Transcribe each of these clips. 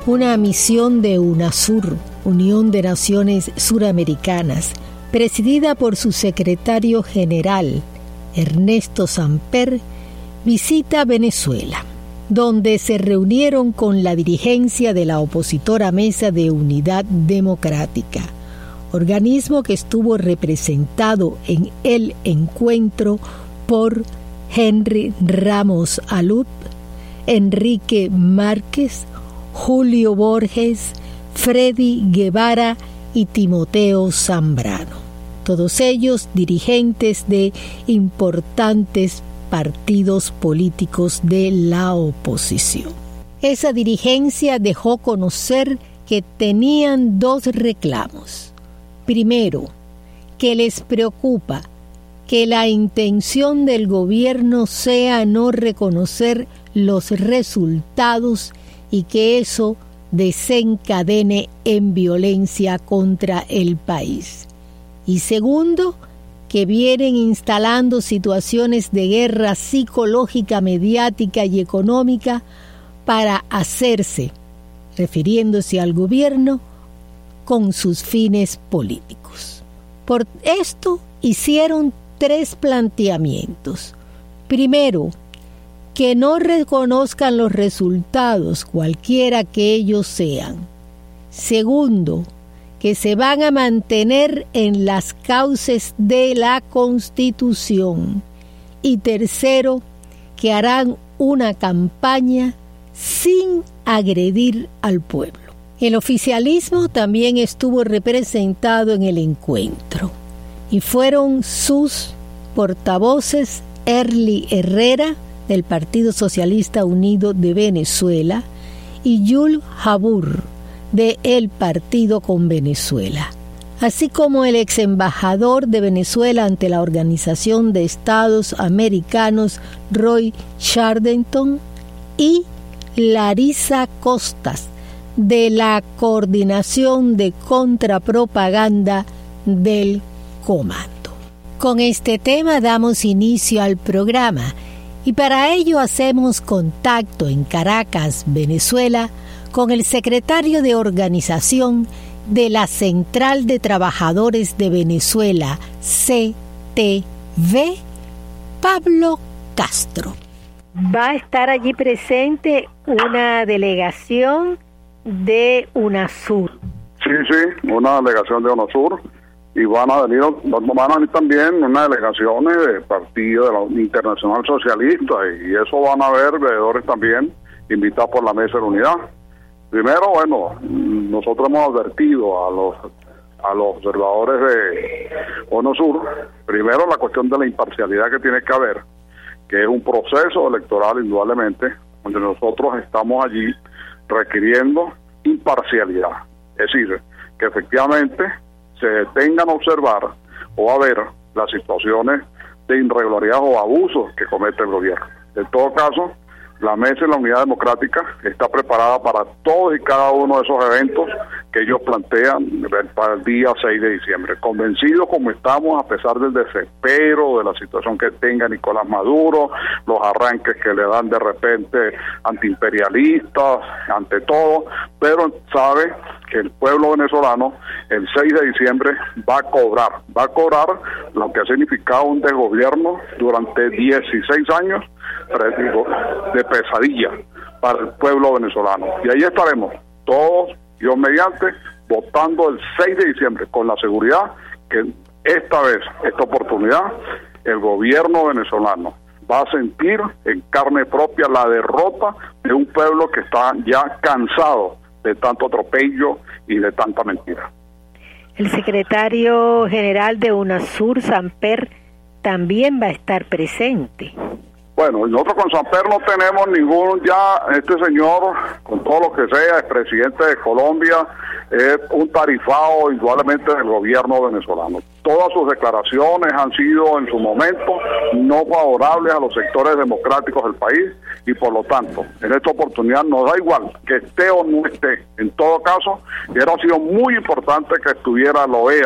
una misión de UNASUR, Unión de Naciones Suramericanas, presidida por su secretario general, Ernesto Samper, visita Venezuela, donde se reunieron con la dirigencia de la opositora Mesa de Unidad Democrática, organismo que estuvo representado en el encuentro por Henry Ramos Alup, Enrique Márquez, Julio Borges, Freddy Guevara y Timoteo Zambrano, todos ellos dirigentes de importantes partidos políticos de la oposición. Esa dirigencia dejó conocer que tenían dos reclamos. Primero, que les preocupa que la intención del gobierno sea no reconocer los resultados y que eso desencadene en violencia contra el país. Y segundo, que vienen instalando situaciones de guerra psicológica, mediática y económica para hacerse, refiriéndose al gobierno, con sus fines políticos. Por esto hicieron 3 planteamientos. Primero, que no reconozcan los resultados, cualquiera que ellos sean. Segundo, que se van a mantener en las cauces de la Constitución. Y tercero, que harán una campaña sin agredir al pueblo. El oficialismo también estuvo representado en el encuentro y fueron sus portavoces Erly Herrera, del Partido Socialista Unido de Venezuela, y Yul Jabur, de el Partido con Venezuela, así como el ex embajador de Venezuela ante la Organización de Estados Americanos, Roy Chardenton, y Larisa Costas, de la Coordinación de Contrapropaganda del Comando. Con este tema damos inicio al programa y para ello hacemos contacto en Caracas, Venezuela, con el secretario de organización de la Central de Trabajadores de Venezuela, CTV, Pablo Castro. Va a estar allí presente una delegación de UNASUR. Sí, una delegación de UNASUR, y van a venir también unas delegaciones de partido de la Internacional Socialista, y eso van a haber veedores también invitados por la Mesa de Unidad. Primero, bueno, nosotros hemos advertido a los observadores de UNASUR, primero la cuestión de la imparcialidad que tiene que haber, que es un proceso electoral indudablemente, donde nosotros estamos allí requiriendo imparcialidad, es decir, que efectivamente se detengan a observar o a ver las situaciones de irregularidad o abusos que comete el gobierno. En todo caso, la Mesa de la Unidad Democrática está preparada para todos y cada uno de esos eventos que ellos plantean para el día 6 de diciembre. Convencidos como estamos, a pesar del desespero, de la situación que tenga Nicolás Maduro, los arranques que le dan de repente antiimperialistas, ante todo, pero sabe que el pueblo venezolano el 6 de diciembre va a cobrar lo que ha significado un desgobierno durante 16 años de pesadilla para el pueblo venezolano. Y ahí estaremos todos, Dios mediante, votando el 6 de diciembre con la seguridad que esta oportunidad, el gobierno venezolano va a sentir en carne propia la derrota de un pueblo que está ya cansado de tanto atropello y de tanta mentira. El secretario general de UNASUR, Samper, también va a estar presente. Bueno, nosotros con Samper no tenemos este señor, con todo lo que sea, es presidente de Colombia, es un tarifado indudablemente del gobierno venezolano. Todas sus declaraciones han sido en su momento no favorables a los sectores democráticos del país y por lo tanto, en esta oportunidad nos da igual que esté o no esté. En todo caso, hubiera sido muy importante que estuviera la OEA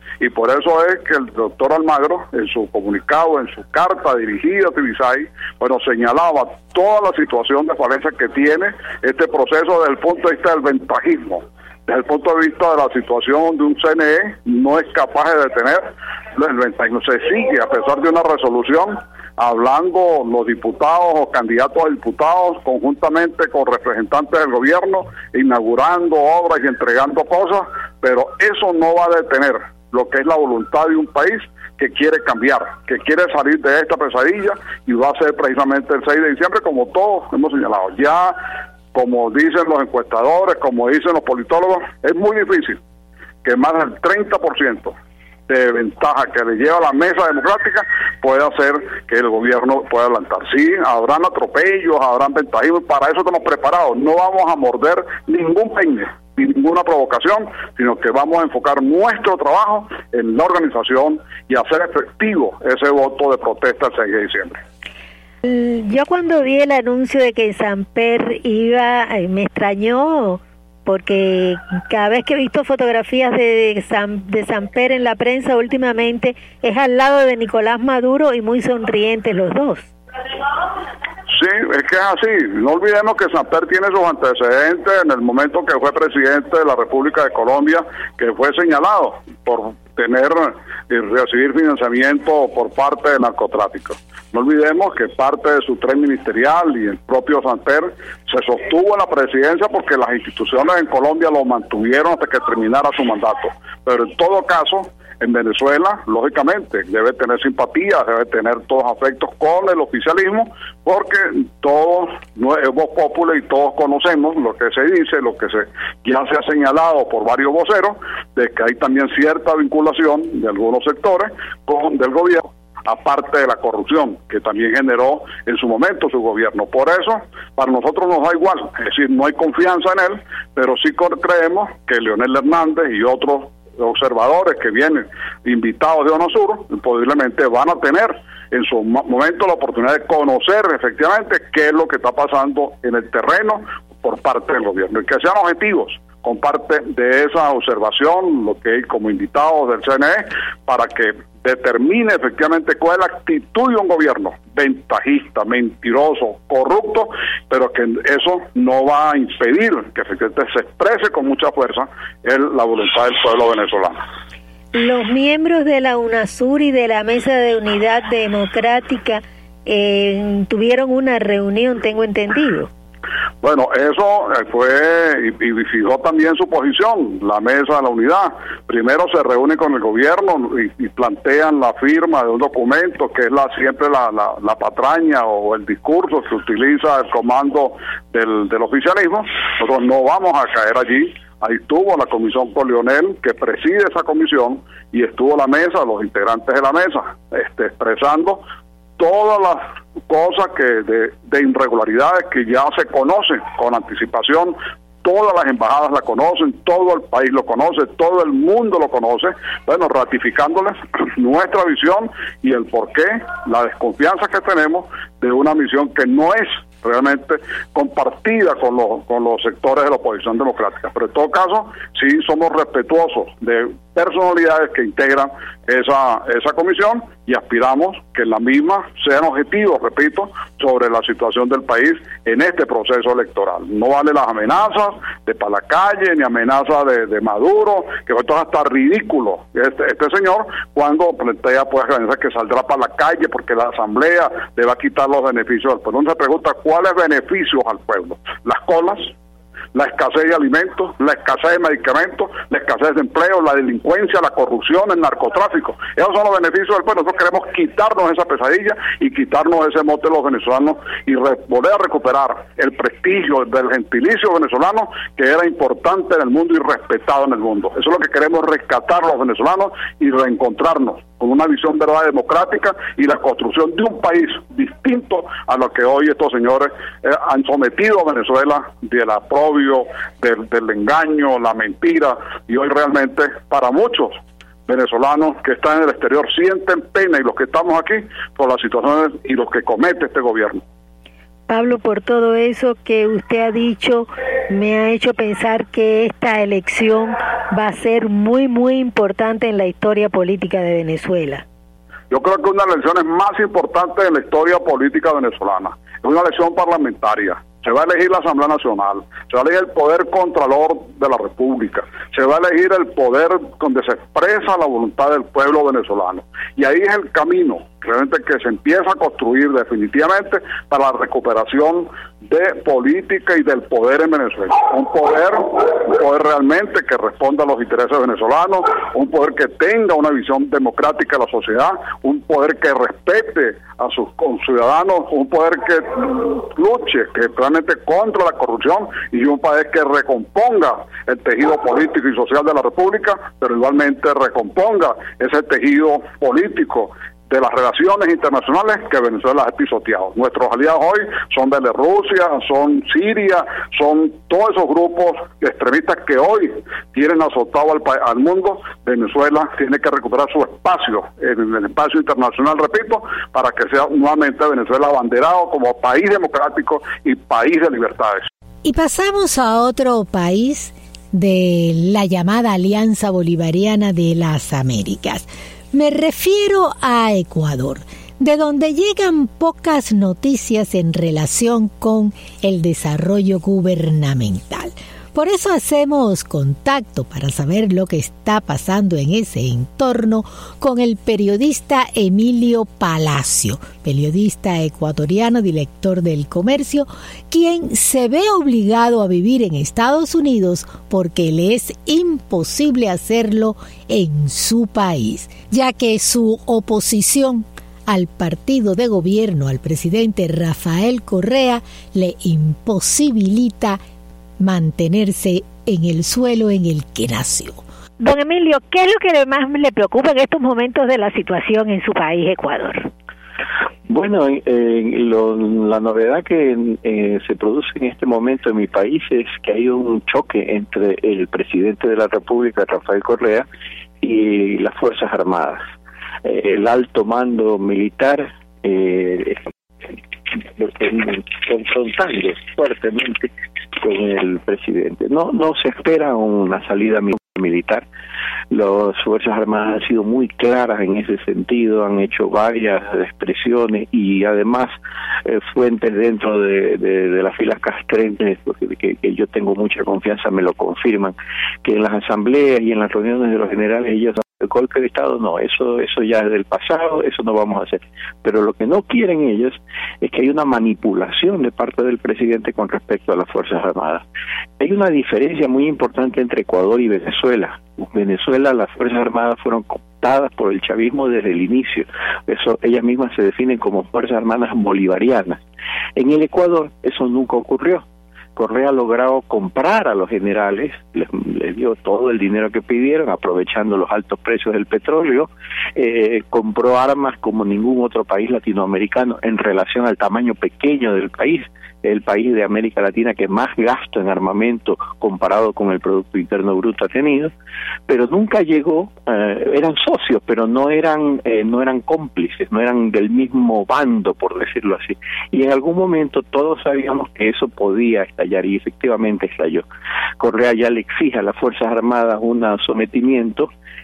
Y por eso es que el doctor Almagro, en su comunicado, en su carta dirigida a Tibisay, bueno, señalaba toda la situación de falencia que tiene este proceso desde el punto de vista del ventajismo, desde el punto de vista de la situación de un CNE, no es capaz de detener el ventajismo. Se sigue, a pesar de una resolución, hablando los diputados o candidatos a diputados conjuntamente con representantes del gobierno, inaugurando obras y entregando cosas, pero eso no va a detener lo que es la voluntad de un país que quiere cambiar, que quiere salir de esta pesadilla, y va a ser precisamente el 6 de diciembre, como todos hemos señalado. Ya, como dicen los encuestadores, como dicen los politólogos, es muy difícil que más del 30% de ventaja que le lleva a la mesa democrática puede hacer que el gobierno pueda adelantar. Sí, habrán atropellos, habrán ventajismos, para eso estamos preparados. No vamos a morder ningún peine, ni ninguna provocación, sino que vamos a enfocar nuestro trabajo en la organización y hacer efectivo ese voto de protesta el 6 de diciembre. Yo cuando vi el anuncio de que Samper iba, me extrañó, porque cada vez que he visto fotografías de Samper en la prensa últimamente, es al lado de Nicolás Maduro y muy sonrientes los dos. Sí, es que es así. No olvidemos que Samper tiene sus antecedentes en el momento que fue presidente de la República de Colombia, que fue señalado por tener y recibir financiamiento por parte del narcotráfico. No olvidemos que parte de su tren ministerial y el propio Samper se sostuvo en la presidencia porque las instituciones en Colombia lo mantuvieron hasta que terminara su mandato. Pero en todo caso, en Venezuela, lógicamente, debe tener simpatía, debe tener todos afectos con el oficialismo, porque todos es voz popular y todos conocemos lo que se dice, ya se ha señalado por varios voceros, de que hay también cierta vinculación de algunos sectores del gobierno, aparte de la corrupción que también generó en su momento su gobierno. Por eso, para nosotros nos da igual, es decir, no hay confianza en él, pero sí creemos que Leonel Hernández y otros observadores que vienen invitados de UNASUR posiblemente van a tener en su momento la oportunidad de conocer efectivamente qué es lo que está pasando en el terreno por parte del gobierno, y que sean objetivos con parte de esa observación, lo que hay como invitados del CNE, para que determine efectivamente cuál es la actitud de un gobierno ventajista, mentiroso, corrupto, pero que eso no va a impedir que efectivamente se exprese con mucha fuerza la voluntad del pueblo venezolano. Los miembros de la UNASUR y de la Mesa de Unidad Democrática tuvieron una reunión, tengo entendido. Bueno, eso fue y fijó también su posición, la Mesa de la Unidad. Primero se reúne con el gobierno y plantean la firma de un documento que es siempre la patraña o el discurso que utiliza el comando del oficialismo. Nosotros no vamos a caer allí. Ahí estuvo la comisión con Leonel, que preside esa comisión, y estuvo la mesa, los integrantes de la mesa, expresando todas las cosas de irregularidades que ya se conocen con anticipación. Todas las embajadas la conocen, todo el país lo conoce, todo el mundo lo conoce. Bueno, ratificándoles nuestra visión y el porqué, la desconfianza que tenemos de una misión que no es realmente compartida con los sectores de la oposición democrática. Pero en todo caso, sí somos respetuosos de personalidades que integran esa comisión, y aspiramos que la misma sean objetivos, repito, sobre la situación del país en este proceso electoral. No vale las amenazas de para la calle, ni amenazas de Maduro, que esto es hasta ridículo. Este señor, cuando plantea pues que saldrá para la calle porque la asamblea le va a quitar los beneficios al pueblo. Uno se pregunta, ¿cuáles beneficios al pueblo? Las colas, la escasez de alimentos, la escasez de medicamentos, la escasez de empleo, la delincuencia, la corrupción, el narcotráfico. Esos son los beneficios del pueblo. Nosotros queremos quitarnos esa pesadilla y quitarnos ese mote de los venezolanos y volver a recuperar el prestigio del gentilicio venezolano, que era importante en el mundo y respetado en el mundo. Eso es lo que queremos rescatar los venezolanos y reencontrarnos con una visión de verdad democrática y la construcción de un país distinto a lo que hoy estos señores han sometido a Venezuela, del aprobio, del engaño, la mentira, y hoy realmente para muchos venezolanos que están en el exterior sienten pena, y los que estamos aquí, por las situaciones y los que comete este gobierno. Pablo, por todo eso que usted ha dicho. Me ha hecho pensar que esta elección va a ser muy, muy importante en la historia política de Venezuela. Yo creo que una de las elecciones más importantes en la historia política venezolana. Es una elección parlamentaria. Se va a elegir la Asamblea Nacional, se va a elegir el poder contralor de la República, se va a elegir el poder donde se expresa la voluntad del pueblo venezolano. Y ahí es el camino realmente que se empieza a construir definitivamente para la recuperación de política y del poder en Venezuela. Un poder realmente que responda a los intereses venezolanos, un poder que tenga una visión democrática de la sociedad, un poder que respete a sus ciudadanos, un poder que luche que realmente contra la corrupción y un poder que recomponga el tejido político y social de la República, pero igualmente recomponga ese tejido político de las relaciones internacionales que Venezuela ha pisoteado. Nuestros aliados hoy son Bielorrusia, son Siria, son todos esos grupos extremistas que hoy tienen azotado al mundo. Venezuela tiene que recuperar su espacio en el espacio internacional, repito, para que sea nuevamente Venezuela abanderado como país democrático y país de libertades. Y pasamos a otro país de la llamada Alianza Bolivariana de las Américas. Me refiero a Ecuador, de donde llegan pocas noticias en relación con el desarrollo gubernamental. Por eso hacemos contacto para saber lo que está pasando en ese entorno con el periodista Emilio Palacio, periodista ecuatoriano, director del Comercio, quien se ve obligado a vivir en Estados Unidos porque le es imposible hacerlo en su país, ya que su oposición al partido de gobierno, al presidente Rafael Correa, le imposibilita mantenerse en el suelo en el que nació. Don Emilio, ¿qué es lo que más le preocupa en estos momentos de la situación en su país, Ecuador? Bueno, la novedad que se produce en este momento en mi país es que hay un choque entre el presidente de la República, Rafael Correa, y las Fuerzas Armadas. El alto mando militar confrontando fuertemente con el presidente. No se espera una salida militar. Las Fuerzas Armadas han sido muy claras en ese sentido, han hecho varias expresiones y además fuentes dentro de las filas castrenses, porque que yo tengo mucha confianza, me lo confirman, que en las asambleas y en las reuniones de los generales ellos el golpe de Estado no, eso ya es del pasado, eso no vamos a hacer. Pero lo que no quieren ellos es que hay una manipulación de parte del presidente con respecto a las Fuerzas Armadas. Hay una diferencia muy importante entre Ecuador y Venezuela. En Venezuela las Fuerzas Armadas fueron cooptadas por el chavismo desde el inicio. Eso, ellas mismas se definen como Fuerzas Armadas bolivarianas. En el Ecuador eso nunca ocurrió. Correa ha logrado comprar a los generales, les dio todo el dinero que pidieron, aprovechando los altos precios del petróleo, compró armas como ningún otro país latinoamericano en relación al tamaño pequeño del país, el país de América Latina que más gasto en armamento comparado con el Producto Interno Bruto ha tenido, pero nunca llegó, eran socios, pero no eran cómplices, no eran del mismo bando, por decirlo así, y en algún momento todos sabíamos que eso podía estallar, y efectivamente estalló. Correa ya le exige a las Fuerzas Armadas un sometimiento,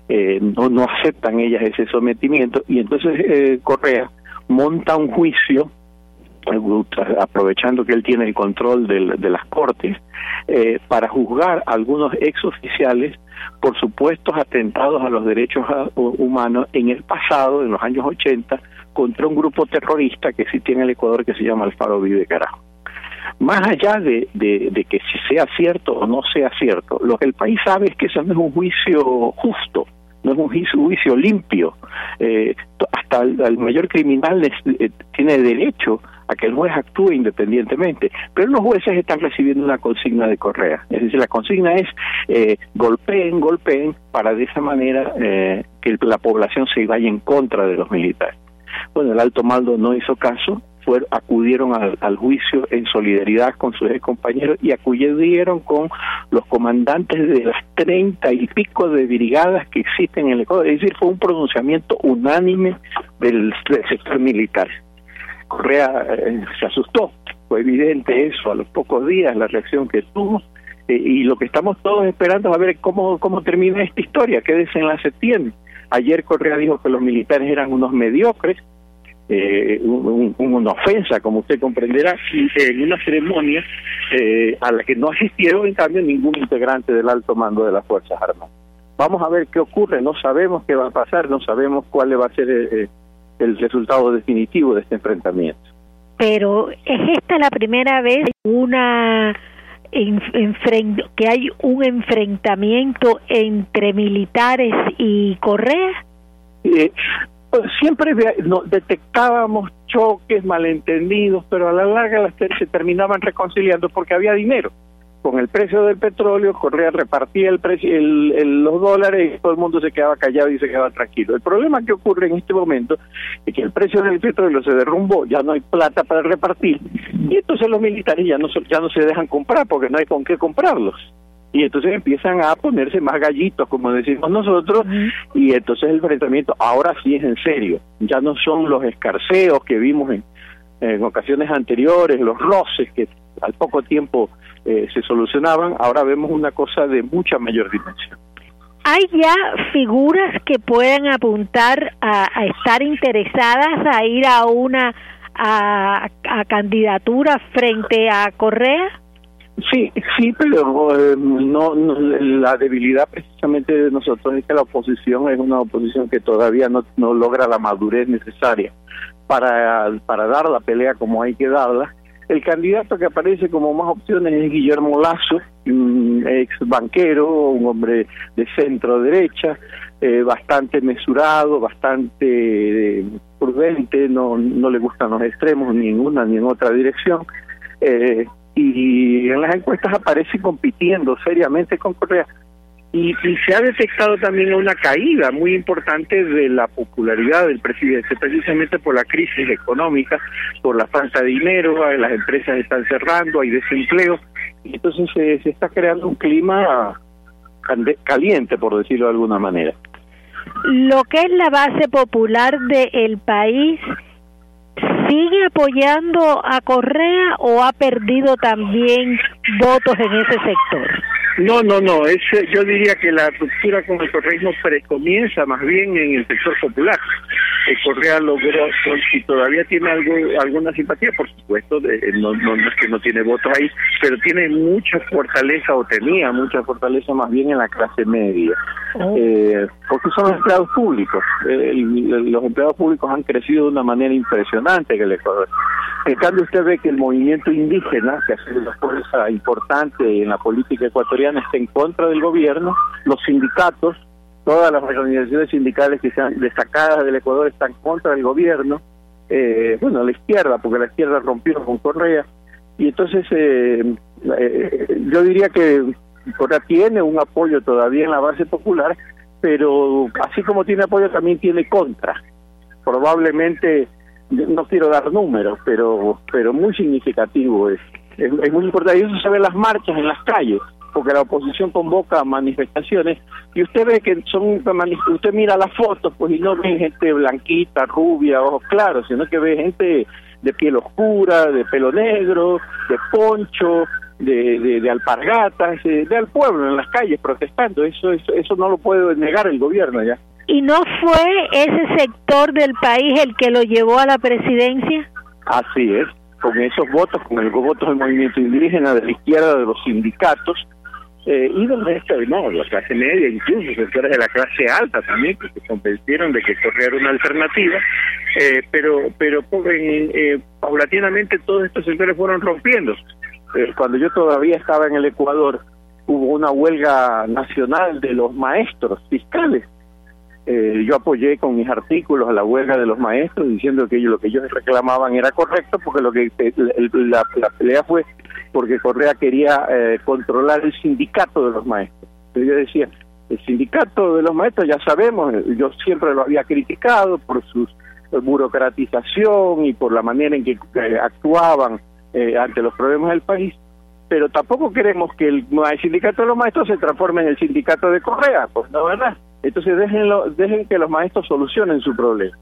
no aceptan ellas ese sometimiento, y entonces Correa monta un juicio, aprovechando que él tiene el control de las cortes, para juzgar a algunos exoficiales por supuestos atentados a los derechos humanos en el pasado, en los años 80, contra un grupo terrorista que sí tiene el Ecuador que se llama Alfaro Vive Carajo. Más allá de que si sea cierto o no sea cierto, lo que el país sabe es que eso no es un juicio justo, no es un juicio limpio. Hasta el mayor criminal tiene derecho a que el juez actúe independientemente, pero los jueces están recibiendo una consigna de Correa, es decir, la consigna es golpeen, para de esa manera que la población se vaya en contra de los militares. Bueno, el alto mando no hizo caso, acudieron al juicio en solidaridad con sus compañeros y acudieron con los comandantes de las 30 y pico de brigadas que existen en el Ecuador, es decir, fue un pronunciamiento unánime del sector militar. Correa se asustó, Fue evidente eso a los pocos días, la reacción que tuvo, y lo que estamos todos esperando es a ver cómo termina esta historia, qué desenlace tiene. Ayer Correa dijo que los militares eran unos mediocres, una ofensa, como usted comprenderá, en una ceremonia a la que no asistieron, en cambio, ningún integrante del alto mando de las Fuerzas Armadas. Vamos a ver qué ocurre, no sabemos qué va a pasar, no sabemos cuál va a ser el resultado definitivo de este enfrentamiento. Pero ¿es esta la primera vez que hay un enfrentamiento entre militares y Correa? Siempre detectábamos choques, malentendidos, pero a la larga se terminaban reconciliando porque había dinero. Con el precio del petróleo, Correa repartía los dólares y todo el mundo se quedaba callado y se quedaba tranquilo. El problema que ocurre en este momento es que el precio del petróleo se derrumbó, ya no hay plata para repartir, y entonces los militares ya no se dejan comprar porque no hay con qué comprarlos. Y entonces empiezan a ponerse más gallitos, como decimos nosotros, y entonces el enfrentamiento ahora sí es en serio. Ya no son los escarceos que vimos en ocasiones anteriores, los roces que al poco tiempo se solucionaban, ahora vemos una cosa de mucha mayor dimensión. ¿Hay ya figuras que puedan apuntar a estar interesadas a ir a candidatura frente a Correa? Sí, pero no, la debilidad precisamente de nosotros es que la oposición es una oposición que todavía no logra la madurez necesaria para dar la pelea como hay que darla. El candidato que aparece como más opciones es Guillermo Lasso, un ex banquero, un hombre de centro derecha, bastante mesurado, bastante prudente, no le gustan los extremos ni en una ni en otra dirección, y en las encuestas aparece compitiendo seriamente con Correa. Y se ha detectado también una caída muy importante de la popularidad del presidente, precisamente por la crisis económica, por la falta de dinero, las empresas están cerrando, hay desempleo, y entonces se está creando un clima caliente, por decirlo de alguna manera. Lo que es la base popular del país, ¿sigue apoyando a Correa o ha perdido también votos en ese sector? No, yo diría que la ruptura con el correísmo comienza más bien en el sector popular. Correa logró, si todavía tiene alguna simpatía, por supuesto, no es que no tiene votos ahí, pero tiene mucha fortaleza, o tenía mucha fortaleza más bien en la clase media, porque son empleados públicos. Los empleados públicos han crecido de una manera impresionante en el Ecuador. En cambio, usted ve que el movimiento indígena, que ha sido una fuerza importante en la política ecuatoriana, está en contra del gobierno. Los sindicatos, todas las organizaciones sindicales que sean destacadas del Ecuador están contra del gobierno. La izquierda, porque la izquierda rompió con Correa. Y entonces yo diría que Correa tiene un apoyo todavía en la base popular, pero así como tiene apoyo también tiene contra. Probablemente, no quiero dar números, pero muy significativo es muy importante. Y eso se ve en las marchas, en las calles, porque la oposición convoca manifestaciones y usted ve que usted mira las fotos, pues, y no ve gente blanquita, rubia, ojos claros, sino que ve gente de piel oscura, de pelo negro, de poncho, de alpargatas, del pueblo en las calles protestando. Eso no lo puede negar el gobierno ya. ¿Y no fue ese sector del país el que lo llevó a la presidencia? Así es, con esos votos, con el votos del movimiento indígena, de la izquierda, de los sindicatos, y del resto, la clase media, incluso sectores de la clase alta también, que se convencieron de que Correa era una alternativa, pero paulatinamente todos estos sectores fueron rompiendo. Cuando yo todavía estaba en el Ecuador, hubo una huelga nacional de los maestros fiscales. Yo apoyé con mis artículos a la huelga de los maestros, diciendo que lo que ellos reclamaban era correcto, porque la pelea fue porque Correa quería controlar el sindicato de los maestros. Entonces yo decía, el sindicato de los maestros, ya sabemos, yo siempre lo había criticado por su burocratización y por la manera en que actuaban ante los problemas del país, pero tampoco queremos que el sindicato de los maestros se transforme en el sindicato de Correa, pues no, ¿verdad? Entonces dejen que los maestros solucionen su problema.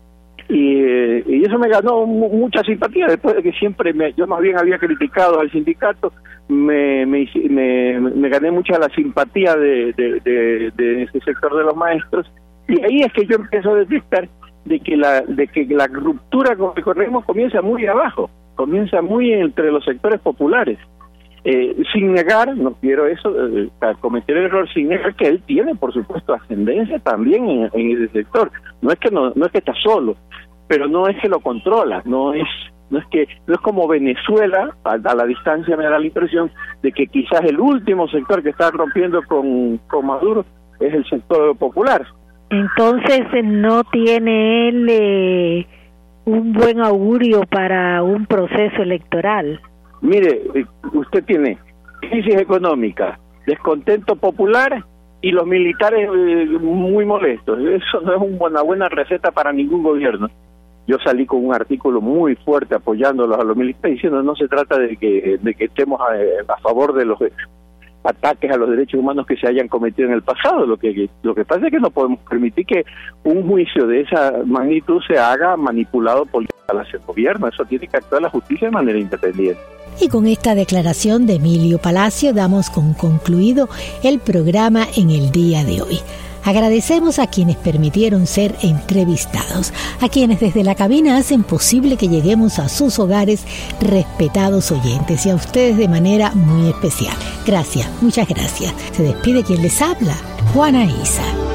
Y eso me ganó mucha simpatía, después de que siempre yo más bien había criticado al sindicato. Me gané mucha la simpatía de ese sector de los maestros, y ahí es que yo empiezo a detectar de que la ruptura con que corremos comienza muy abajo, comienza muy entre los sectores populares. Sin negar, no quiero eso, cometer el error, sin negar que él tiene, por supuesto, ascendencia también en ese sector. No es que está solo, pero no es que lo controla, no es como Venezuela. A la distancia me da la impresión de que quizás el último sector que está rompiendo con Maduro es el sector popular. Entonces no tiene él un buen augurio para un proceso electoral. Mire, usted tiene crisis económica, descontento popular y los militares muy molestos. Eso no es una buena receta para ningún gobierno. Yo salí con un artículo muy fuerte apoyándolos a los militares, diciendo no se trata de que estemos a favor de los ataques a los derechos humanos que se hayan cometido en el pasado. Lo que pasa es que no podemos permitir que un juicio de esa magnitud se haga manipulado por el gobierno. Eso tiene que actuar la justicia de manera independiente. Y con esta declaración de Emilio Palacio damos con concluido el programa en el día de hoy. Agradecemos a quienes permitieron ser entrevistados, a quienes desde la cabina hacen posible que lleguemos a sus hogares, respetados oyentes, y a ustedes de manera muy especial. Gracias, muchas gracias. Se despide quien les habla, Juana Isa.